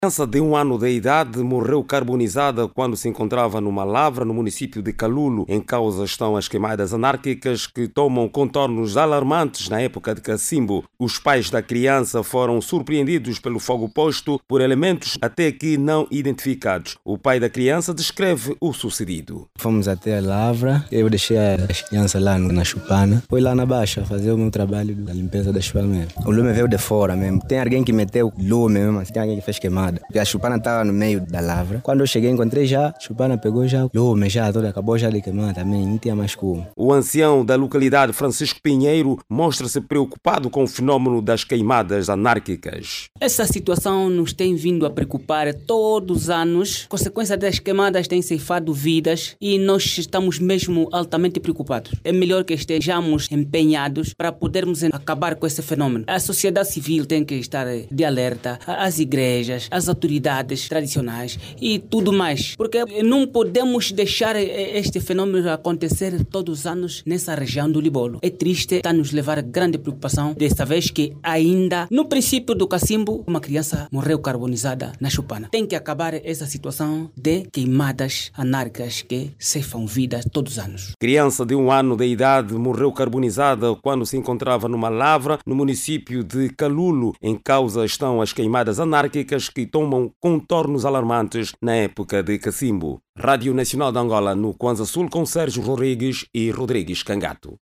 Criança de 1 ano de idade morreu carbonizada quando se encontrava numa lavra no município de Calulo. Em causa estão as queimadas anárquicas que tomam contornos alarmantes na época de cacimbo. Os pais da criança foram surpreendidos pelo fogo posto por elementos até aqui não identificados. O pai da criança descreve o sucedido. Fomos até a lavra, eu deixei as crianças lá na chupana. Fui lá na baixa fazer o meu trabalho da limpeza da chupana mesmo. O lume veio de fora mesmo. Tem alguém que meteu lume mesmo, assim, tem alguém que fez queimada. Porque a chupana estava no meio da lavra. Quando eu cheguei, encontrei já, a chupana pegou já lume, já toda, acabou já de queimar também, não tinha mais como. O ancião da localidade, Francisco Pinheiro, mostra-se preocupado com o fenômeno das queimadas anárquicas. Essa situação nos tem vindo a preocupar todos os anos. A consequência das queimadas tem ceifado vidas e nós estamos mesmo altamente preocupados. É melhor que estejamos empenhados para podermos acabar com esse fenômeno. A sociedade civil tem que estar de alerta, as igrejas, as autoridades tradicionais e tudo mais. Porque não podemos deixar este fenômeno acontecer todos os anos nessa região do Libolo. É triste, está a nos levar a grande preocupação, desta vez que ainda no princípio do cacimbo, uma criança morreu carbonizada na chupana. Tem que acabar essa situação de queimadas anárquicas que ceifam vidas todos os anos. Criança de 1 ano de idade morreu carbonizada quando se encontrava numa lavra no município de Calulo. Em causa estão as queimadas anárquicas que tomam contornos alarmantes na época de cacimbo. Rádio Nacional de Angola, no Kwanza Sul, com Sérgio Rodrigues e Rodrigues Cangato.